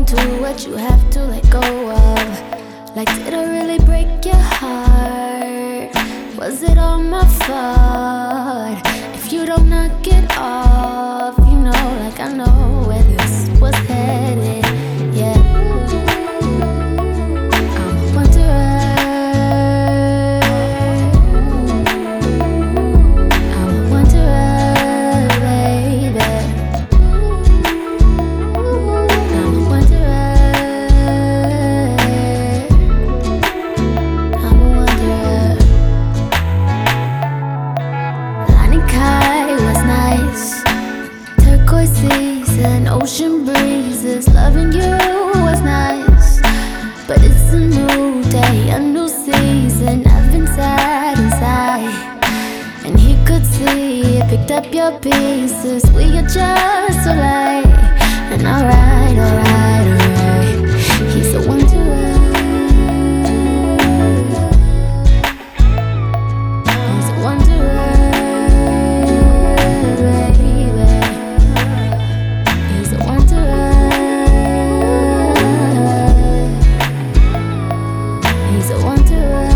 to what you have to let go of. Like, did I really break your heart? Was it all my fault? If you don't knock it off, you know, like I know where this was headed. Yeah, I'm a wanderer. I'm a wanderer, baby. I'm a wanderer. I'm a wanderer. Lanikai was nice. Turquoise seas and ocean breezes. Loving you was nice. But it's a new day, a new season. I've been sad inside, and he could see it. Picked up your pieces. We are just so light. And alright, alright, alright. He's a wanderer. He's a wanderer, baby. He's a wanderer. He's a wanderer.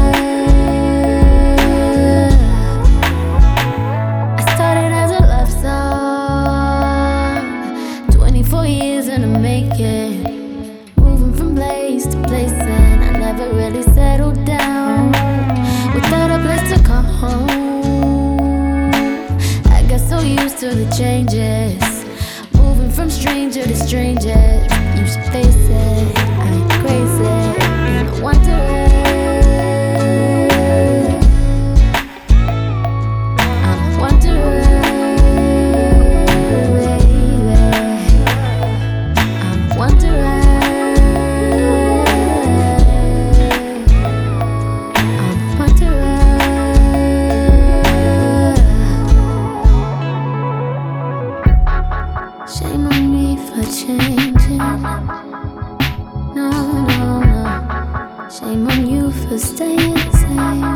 I started as a love song, 24 years in the making, moving from place to place, and I never really settled down without a place to call home. I got so used to the changes, moving from stranger to stranger. You should face it, I ain't crazy, I'm a wanderer. I'm a wanderer, baby. I'm a wanderer. I'm a wanderer. Shame on me for changing. No, no, no. Shame on you for staying the same.